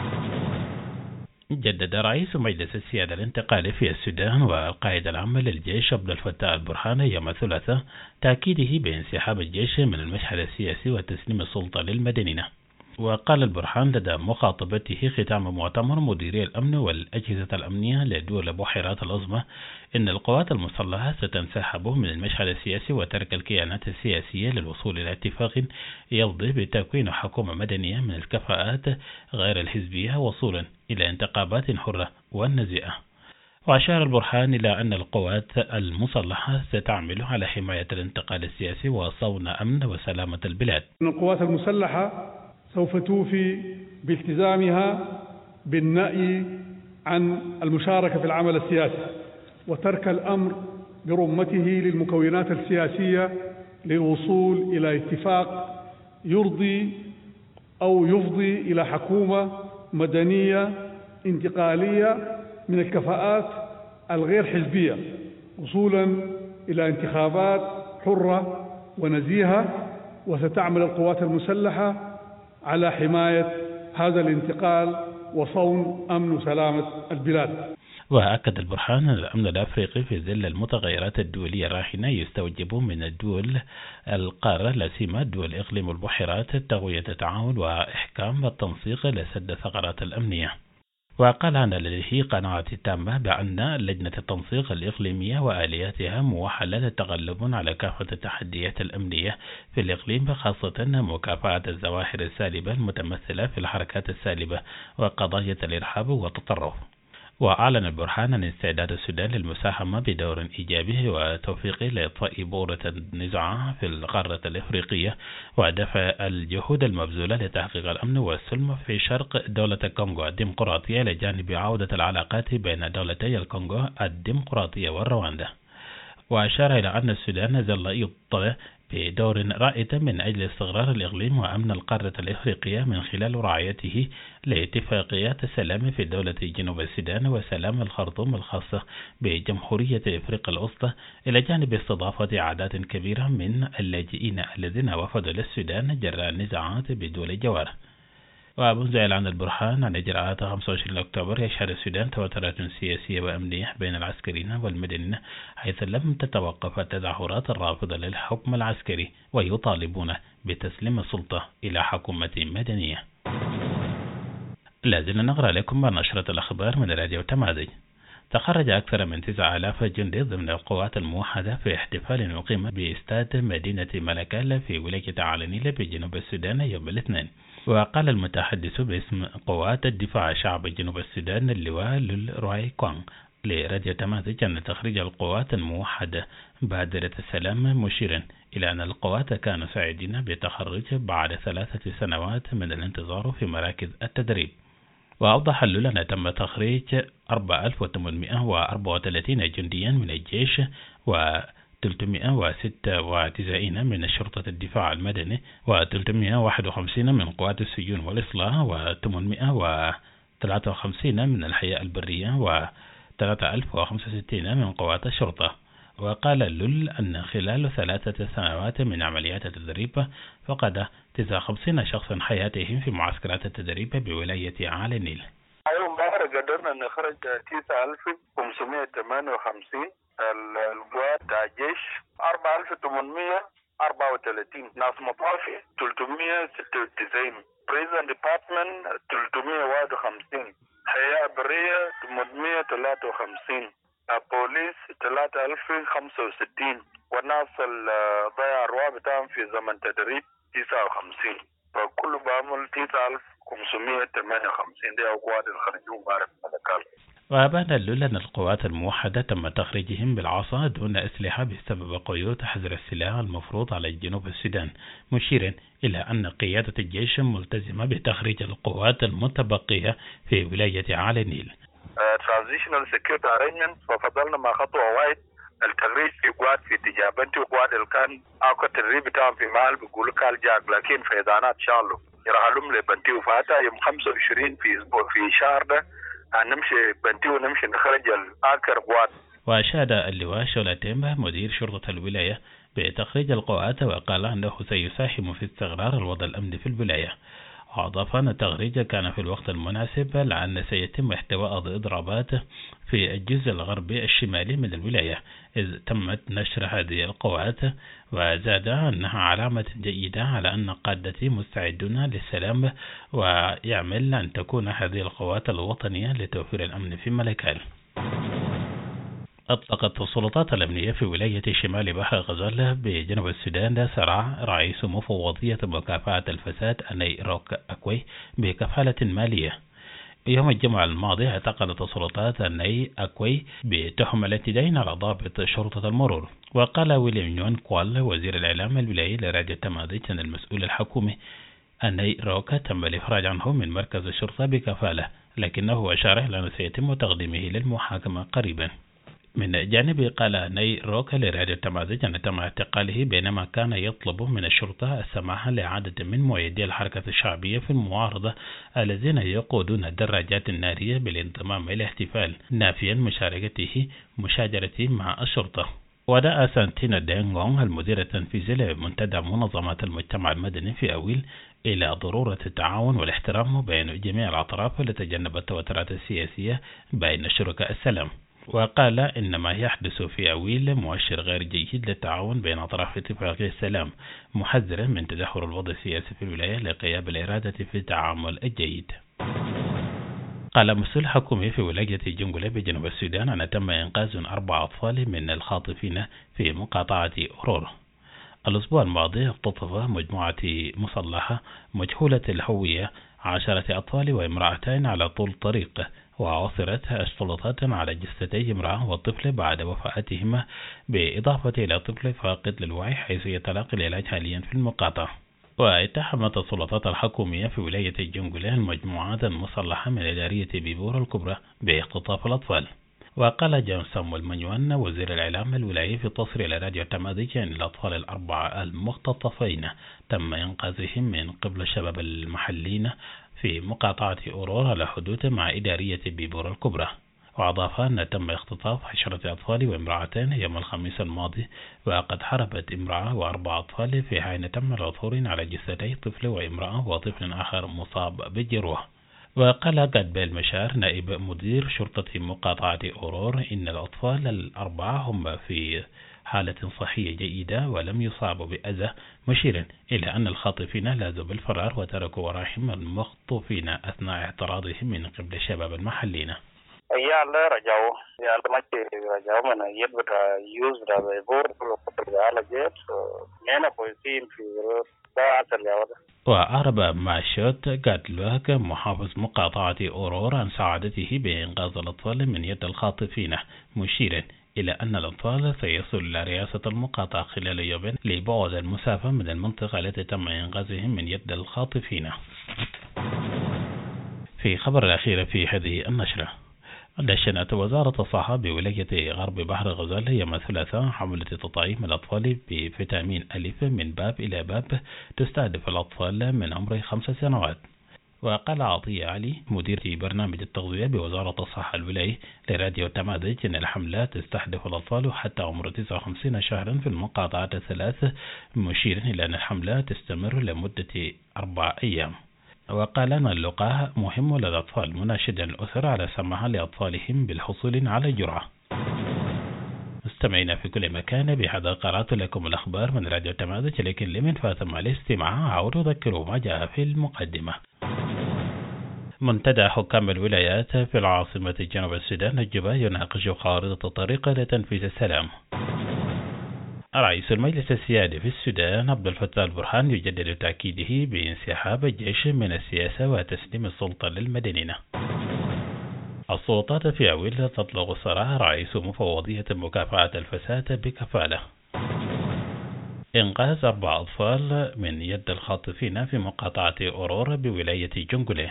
جدد رئيس مجلس السيادة الانتقالي في السودان والقائد العام للجيش عبد الفتاح البرهان يوم الثلاثاء تأكيده بانسحاب الجيش من المشهد السياسي وتسليم السلطة للمدنيين. وقال البرهان لدى مخاطبته ختام مؤتمر مديري الأمن والأجهزة الأمنية لدول بحيرات العظمى إن القوات المسلحة ستنسحب من المشهد السياسي وترك الكيانات السياسية للوصول إلى اتفاق يفضي بتكوين حكومة مدنية من الكفاءات غير الحزبية وصولا إلى انتخابات حرة ونزيهة. وأشار البرهان إلى أن القوات المسلحة ستعمل على حماية الانتقال السياسي وصون أمن وسلامة البلاد. القوات المسلحة سوف توفي بالتزامها بالنأي عن المشاركة في العمل السياسي وترك الأمر برمته للمكونات السياسية للوصول إلى اتفاق يرضي أو يفضي إلى حكومة مدنية انتقالية من الكفاءات الغير حزبية وصولا إلى انتخابات حرة ونزيهة. وستعمل القوات المسلحة على حماية هذا الانتقال وصون أمن وسلامة البلاد. وأكد البرهان أن الأمن الأفريقي في ظل المتغيرات الدولية الراهنة يستوجب من الدول القارة لا سيما دول إقليم البحيرات تقوية التعاون وإحكام التنسيق لسد الثغرات الأمنية. وقال أن لديه قناعة تامة بأن لجنة التنسيق الإقليمية وآلياتها مؤهلة للتغلب على كافة التحديات الأمنية في الإقليم، خاصة مكافحة الظواهر السالبة المتمثلة في الحركات السالبة وقضايا الإرهاب والتطرف. وأعلن البرهان عن استعداد السودان للمساهمة بدور إيجابي وتوفيقي لإطفاء بؤرة النزاع في القارة الإفريقية ودفع الجهود المبذولة لتحقيق الأمن والسلم في شرق دولة الكونغو الديمقراطية لجانب عودة العلاقات بين دولتي الكونغو الديمقراطية والرواندا. وأشار إلى أن السودان ظل يطلع بدور رائد من أجل استقرار الإقليم وأمن القارة الإفريقية من خلال رعايته لاتفاقيات السلام في دولة جنوب السودان وسلام الخرطوم الخاصة بجمهورية إفريقيا الوسطى، إلى جانب استضافة أعداد كبيرة من اللاجئين الذين وفدوا للسودان جراء النزاعات بدول الجوار. ومنذ إعلان البرهان عن إجراءات خمسة وعشرين أكتوبر يشهد السودان توترات سياسية وأمنية بين العسكريين والمدنيين، حيث لم تتوقف التظاهرات الرافضة للحكم العسكري ويطالبون بتسليم السلطة إلى حكومة مدنية. لازلنا نقرأ لكم نشرة الأخبار من راديو تمازج. تخرج أكثر من تسعة آلاف جندي ضمن القوات الموحدة في احتفال أقيم باستاد مدينة ملكال في ولاية علنيلة بجنوب السودان يوم الاثنين. وقال المتحدث باسم قوات الدفاع الشعبي جنوب السودان اللواء للروي كوان لراديو تمازج أن تخريج القوات الموحدة بادرة السلام، مشيرا إلى أن القوات كانوا سعيدين بتخرج بعد ثلاثة سنوات من الانتظار في مراكز التدريب. وأوضح اللول أن تم تخريج أربعة آلاف وثمانمائة وأربعة وثلاثين جنديا من الجيش و ثلاثمائة وستة وتسعين من شرطة الدفاع المدني وثلاثمائة وواحد وخمسين من قوات السجون والإصلاح وثمانمائة وثلاثة وخمسين من الحياة البرية وثلاثة آلاف وخمسة وستين من قوات الشرطة. وقال اللول أن خلال ثلاثة سنوات من عمليات التدريب فقد تسعة وخمسين شخصا حياتهم في معسكرات التدريب بولاية عالي النيل. اليوم بحر قدرنا نخرج تسعة آلاف وخمسمائة وثمانية وخمسين القوات تاع الجيش، أربعة آلاف وثمانمائة وأربعة وثلاثين ناس مطافي، ثلاثمائة وستة وتسعين بريزن ديبارتمنت، ثلاثمائة وواحد وخمسين حياة برية، ثمانمائة وثلاثة وخمسين بوليس، ثلاثة آلاف وخمسة وستين والناس الضياع أرواح بتاعهم في زمن تدريب تسعة وخمسين، فكل بعمل تسعة آلاف وخمسمائة وثمانية وخمسين دي أقوات الخرجون بارك ملكال. وأبان اللول أن القوات الموحدة تم تخريجهم بالعصا دون أسلحة بسبب قيود حظر السلاح المفروض على جنوب السودان، مشيرا إلى أن قيادة الجيش ملتزمة بتخريج القوات المتبقية في ولاية عالي النيل. Transitional Security Arrangement، ففضلنا مع خطوة واحد التغريج في قوات في تجابنتي وقوات الكان أو التدريب بتاعهم في مال بيقولوا كال جاك، لكن فيضانات شالوا يرحلهم لبنتي وفاتا يوم خمسة وعشرين في أسبوع في شهر ده نمشي بنتي ونمشي نخرج الآخر قوات. وأشاد اللواء شولاتيمبا مدير شرطة الولاية بتخريج القوات، وقال أنه سيساهم في استقرار الوضع الأمني في الولاية. أضاف أن التخريج كان في الوقت المناسب لأن سيتم احتواء إضرابات في الجزء الغربي الشمالي من الولاية إذ تمت نشر هذه القوات، وزاد أنها علامة جيدة على أن قادتي مستعدون للسلام ويعمل أن تكون هذه القوات الوطنية لتوفير الأمن في ملكال. أطلقت السلطات الأمنية في ولاية شمال بحر غزال بجنوب السودان سرع رئيس مفوضية مكافحة الفساد أني روك أكوي بكفالة مالية. يوم الجمعة الماضي اعتقدت السلطات أني أكوي بتهمة الاتدين على ضابط شرطة المرور. وقال ويليام يون كوال وزير الإعلام الولايي لراديو تمازج أن المسؤول الحكومي أني روك تم الإفراج عنه من مركز الشرطة بكفالة، لكنه أشار إلى أنه سيتم تقديمه للمحاكمة قريبا. من جانبه قال ناي روك لراديو تمازج أن تم اعتقاله بينما كان يطلب من الشرطة السماح لعدد من مؤيدي الحركة الشعبية في المعارضة الذين يقودون الدراجات النارية بالانضمام إلى الاحتفال، نافيا مشاركته مشاجرته مع الشرطة. ودعا سانتينا دينغونغ المدير التنفيذي لمنتدى منظمات المجتمع المدني في أويل إلى ضرورة التعاون والاحترام بين جميع الأطراف لتجنب التوترات السياسية بين شركاء السلام. وقال إن ما يحدث في أويل مؤشر غير جيد للتعاون بين أطراف اتفاقية السلام، محذرا من تدهور الوضع السياسي في الولاية لغياب الإرادة في التعامل الجيد. قال مسؤول حكومي في ولاية جنجولة بجنوب السودان أن تم إنقاذ أربع أطفال من الخاطفين في مقاطعة أورور. الأسبوع الماضي اختطف مجموعة مسلحة مجهولة الهوية عشرة أطفال وامرأتين على طول طريق، وعثرت السلطات على جثتي امرأة والطفل بعد وفاتهما، بالإضافة إلى طفل فاقد للوعي حيث يتلقى العلاج حاليا في المقاطعة. واتهمت السلطات الحكومية في ولاية جنجولة المجموعات المسلحة من إدارية بيبور الكبرى باختطاف الأطفال. وقال جون سامويل منيوان وزير الإعلام الولايي في تصريح لراديو تمازيج أن الأطفال الأربعة المختطفين تم إنقاذهم من قبل الشباب المحليين في مقاطعة أورور على حدود مع إدارية بيبور الكبرى. وأضاف أن تم اختطاف عشرة أطفال وامرأتين يوم الخميس الماضي، وقد حربت امرأة وأربع أطفال في حين تم العثور على جثتي طفل وامرأة وطفل آخر مصاب بالجروح. وقال قد بالمشار نائب مدير شرطة مقاطعة أورور إن الأطفال الأربعة هم في حالة صحية جيدة ولم يصابوا بأذى، مشيرا إلى أن الخاطفين لاذوا بالفرار وتركوا وراهم المخطوفين أثناء اعتراضهم من قبل الشباب المحليين. يا الله رجعوا يا الله ما رجعوا من يبغى يوز ده بيبور كله على جيت منا كويسين في بعض الجواد. وأعرب ماشوت قاتلوك محافظ مقاطعة أورور عن سعادته بإنقاذ الأطفال من يد الخاطفين، مشيرا إلى أن الأطفال سيصل إلى رئاسة المقاطعة خلال يومين لبعد المسافة من المنطقة التي تم إنقاذهم من يد الخاطفين. في خبر الأخير في هذه النشرة، دشنت وزارة الصحة بولاية غرب بحر غزال يوم الثلاثاء حملة تطعيم الأطفال بفيتامين ألف من باب إلى باب تستهدف الأطفال من عمر خمس سنوات. وقال عطية علي مدير برنامج التغذية بوزارة الصحة الولاية لراديو تمازيج أن الحملة تستهدف الأطفال حتى عمر تسعة وخمسين شهرا في المقاطعات الثلاث، مشيرا إلى أن الحملة تستمر لمدة أربع أيام. وقال أن اللقاح مهم للأطفال، مناشدا الأسر على سماح لأطفالهم بالحصول على جرعة. مستمعينا في كل مكان، بهذا قرأت لكم الأخبار من راديو تمازيج، لكن لمن فاتم الاستماع عاود أذكروا ما جاء في المقدمة. منتدى حكام الولايات في العاصمة جنوب السودان الجوبا يناقش خارطة الطريق لتنفيذ السلام. رئيس المجلس السيادي في السودان عبد الفتاح البرهان يجدد تأكيده بانسحاب الجيش من السياسة وتسليم السلطة للمدنيين. السلطات في عويل تطلق صراح رئيس مفوضية مكافحة الفساد بكفالة. إنقاذ أربع أطفال من يد الخاطفين في مقاطعة أورور بولاية جنجولة.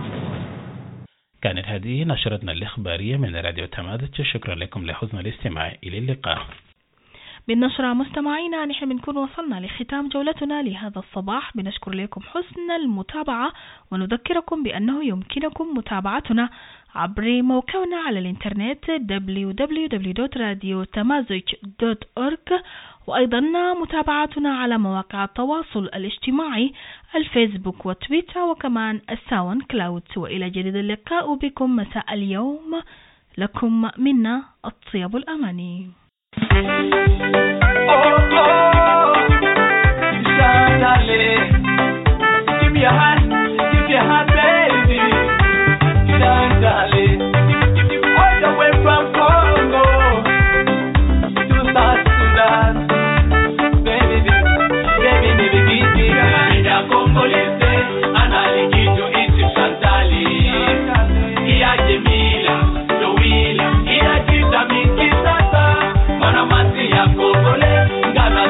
كانت هذه نشرتنا الإخبارية من راديو تمازيج، شكرا لكم لحسن الاستماع، إلى اللقاء. بالنشرة مستمعينا نحن بنكون وصلنا لختام جولتنا لهذا الصباح، بنشكر لكم حسن المتابعة ونذكركم بأنه يمكنكم متابعتنا عبر موقعنا على الإنترنت دبليو دبليو دبليو دوت راديو تمازيج دوت أورج، وأيضا متابعتنا على مواقع التواصل الاجتماعي الفيسبوك وتويتر وكمان الساوند كلاود. وإلى جديد اللقاء بكم مساء اليوم، لكم منا الطيب الأماني. Oh, oh, darling, give me a hand, give me a hand, baby, darling, all the way from Congo to South Sudan, baby, baby, baby, give me a hand. Ya Congolese, analikito isi Shantali, iya Jemila, Joila, iya Jita Minki Sasa, Manamasi ya Congole, Ghana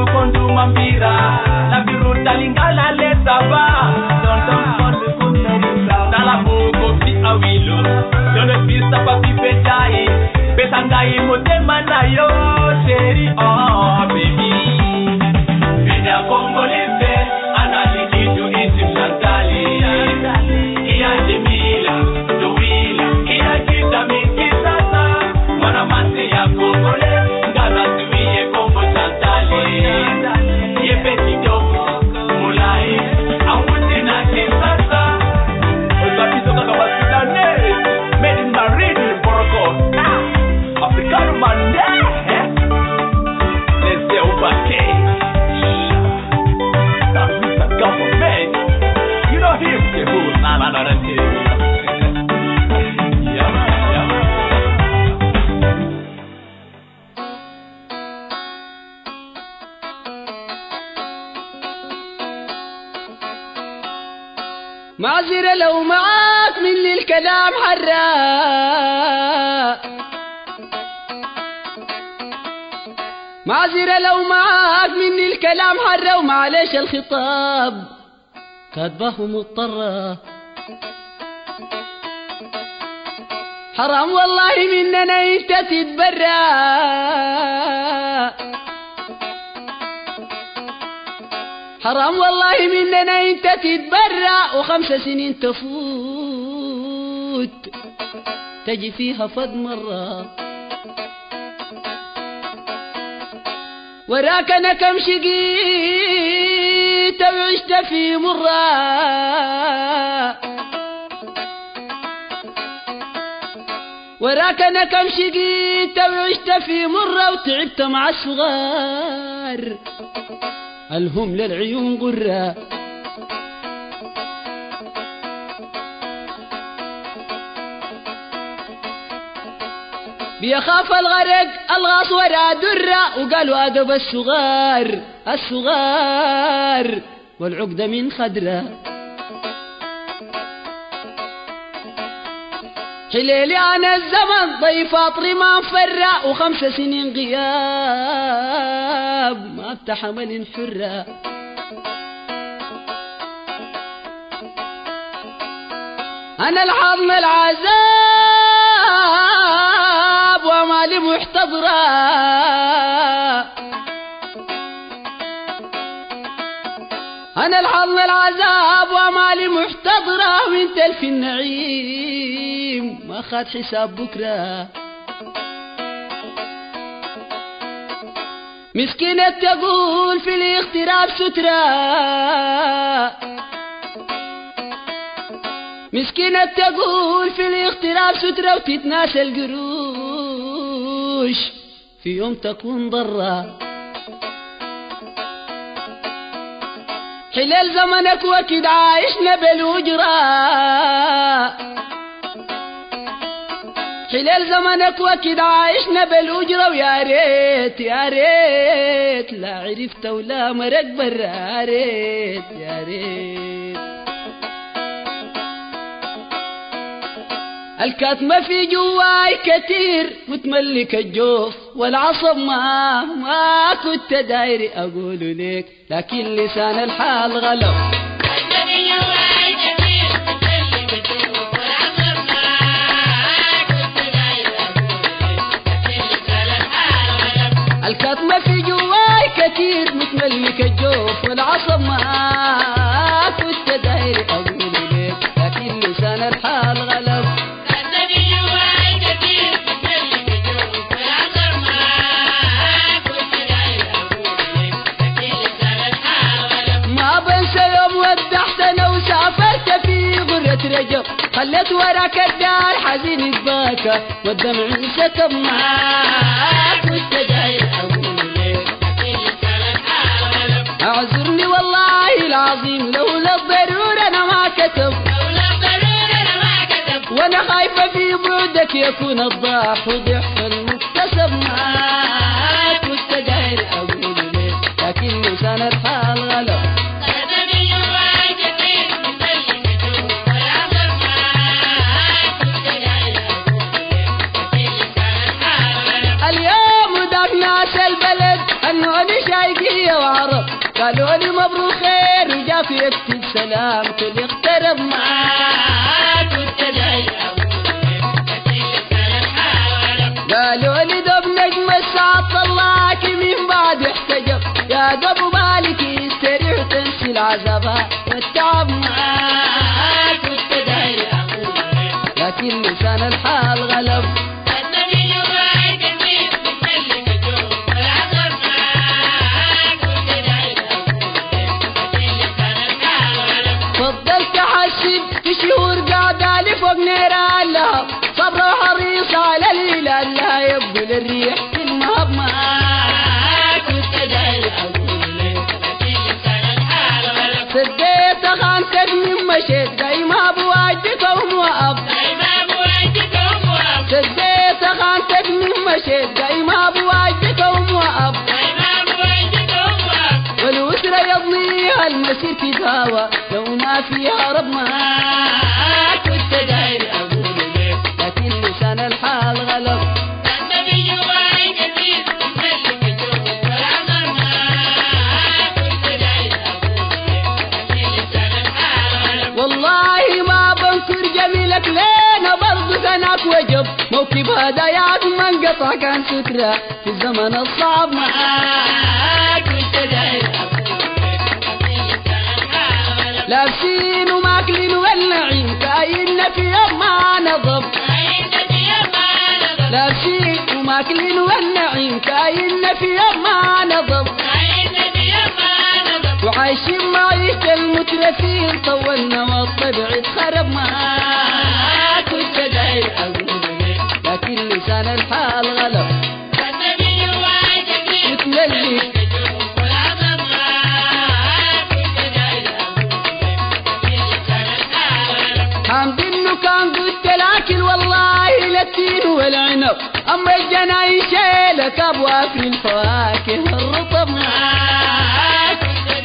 kondu mambira na biru talingala le saba don don kondu kunnerisa nala boko fi awilo don le pista papi petai pesangai motema na yo chéri oh baby vida congolese analiki to itim changali iya demila to wila iya kita mingi sasa mwana masi ya kongole ngana tuye kongo chantali ye peti dogo mulai awuti na kisasa ozapito kaka basudane made in marine boroko africano mande let's say ubake that is the government you know him the who na na na معذرة لو معاك من الكلام حراق معذرة لو معاك من الكلام حراق ومعليش الخطاب كاتبه مضطرة حرام والله مننا انت تتبرى حرام والله مننا انت تتبرع وخمس سنين تفوت تجي فيها فد مرة وراك انا كم شقيت وعشت في مرة وراك انا كم شقيت وعشت في مرة وتعبت مع الصغار الهم للعيون قرة بيخاف الغرق الغاص ورا درة وقالوا أدب الصغار الصغار والعقدة من خدرة حليلي أنا الزمن ضيف فاطري ما مفرع وخمس سنين غياب ما بتحمل حرة أنا الحضن العذاب ومالي محتضرة أنا الحضن العذاب ومالي محتضرة وانت في النعيم ما خد حساب بكرة مسكينة تقول في الاغتراب سترة مسكينة تقول في الاغتراب سترة وتتناسى القروش في يوم تكون ضرة حلال زمنك وكد عايشنا بالوجرة حلال زمنك وكد عايشنا بالوجرة ويا ريت يا ريت لا عرفت ولا مرق برا يا ريت يا ريت الكتمة في جواي كتير متملك الجوف والعصب ما ما كنت دايري أقول لك لكن لسان الحال غلب الكتمة في جواي كتير متملك الجوف والعصب ما كنت دايري أقول لك لكن لسان الحال غلب رجب خلت وراك الدار حزين الباكة والدمع انسكب معاك وانت داير اقول لك اعذرني والله العظيم لولا الضرورة انا ما كتب وانا خايفة في بعدك يكون الضعف وضعف المكتسب معاك وانت داير اقول لك لكن لسان الحال غلب قالوا لي مبروك خير وجا في يكتب سلام كل اقترب معاك والتدعي قالوا لي دب نجم الساعة طلعك من بعد احتجب يا دب بالك يستريح تنسي العذاب والتعب معاك والتدعي لكن لسان الحال غلب فضلت احسب في شهور قاعدة لي فوق نيران لها صبر وحريص على الليلة لها يبدو للريح في المهب معاك والتدعي سديت خانتك من مشيت دايما بواجهك وموقف سديت خانتك من مشيت دايما بواجهك وموقف والوسرى يضنيها المسير في الهوى لو ما فيها رب معاك والتدعي أقول لك لكن لسان الحال غلب والله ما بنكر جميلك لينا برضو ثناك وجب موكب هدايات من قطع كان سترة في الزمن الصعب معاك والتدعي لابسين وماكلين والنعيم كاين في يوم ما نضب لابسين وماكلين والنعيم كاين في يوم ما نضب وعايشين معيشة المترفين طولنا والطبع اتخرب معاك والتدعي أقول لكن لسان الحال غلب وتملك حمد انه كان قلت لكن والله للتين والعنب اما الجناين شيلك ابواب الفواكه الرطب معاك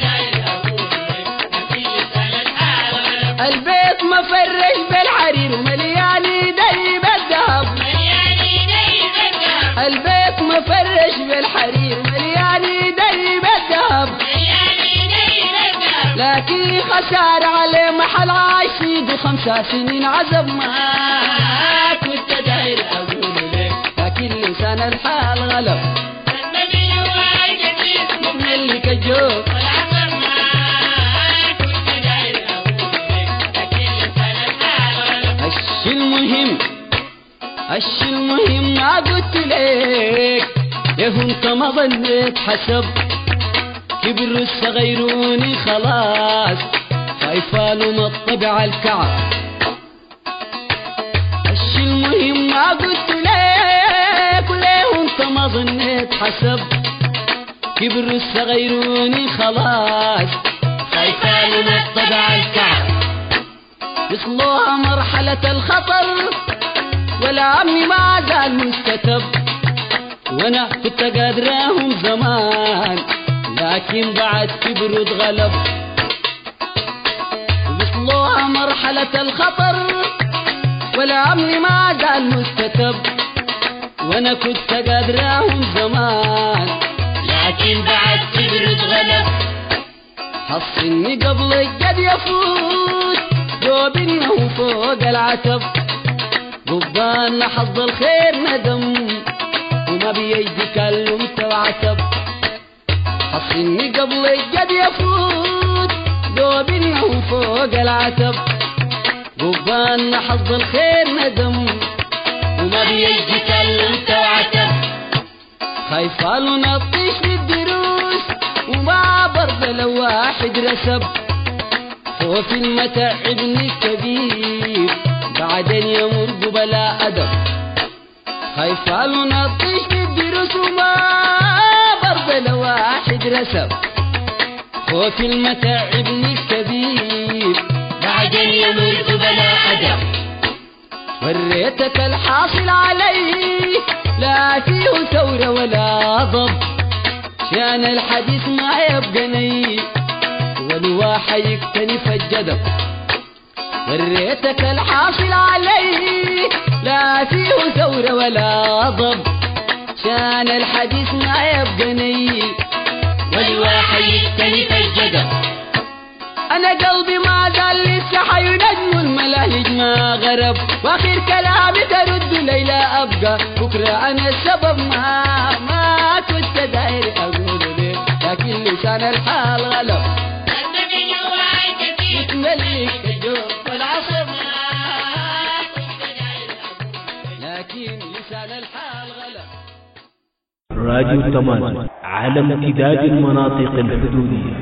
البيت مفرش بالحرير ومليان ايدي بالذهب البيت مفرش بالحرير ومليان ايدي بالذهب لكن خسار عليه محل عايشيد وخمسة سنين عذب معاك والتدعي أقول لك لكن لسان الحال غلب مملك الجوف الشي المهم الشي المهم ما قلت لك يه انت ما ظنيت حسب كبر الصغيروني خلاص خايفة ما الطبع الكعب الشي المهم ما قلت لك وليه انت ما ظنيت حسب كبر الصغيروني خلاص خايفة ما الطبع الكعب يصلوها مرحلة الخطر ولا عمي ما زال مستتب وانا كنت قادراهم زمان لكن بعد كبروا اتغلب وصلوها مرحلة الخطر ولا عمري ما زال مستتب وانا كنت قادراهم زمان لكن بعد كبروا اتغلب حصني قبل الجد يفوت دوب انه فوق العتب قبان لحظ الخير ندم وما بيجي كلمت وعتب حصني قبل الجد يفوت دوب انه فوق العتب قبان حظ الخير ندم وما بيجي كلمت وعتب خايفة له نطيش بالدروس وما برضه لو واحد رسب خوف المتعبني كبير بعدين يمر بلا أدب خايفة له نطيش بالدروس وما برضه لو واحد رسب خوف المتعبني كبير بعدين يمر بلا أدب وريتك الحاصل علي لا فيه ثورة ولا ضب شان الحديث ما يبقى ني والواحد يكتنف الجدب وريتك الحاصل علي لا فيه ثورة ولا ضب شان الحديث ما يبقى ني والواحد التاني فالجدع. أنا قلبي ما زال لسه حينجم الملاهج ما غرب، وآخر كلامي ترد ليلى أبقى بكرة أنا السبب ما ما كنت داير أقول ليه، لكن لسان الحال غلب يتملك الدور والعصب ما كنت داير أقول لكن لسان الحال غلب. راديو تماس على امتداد المناطق الحدودية.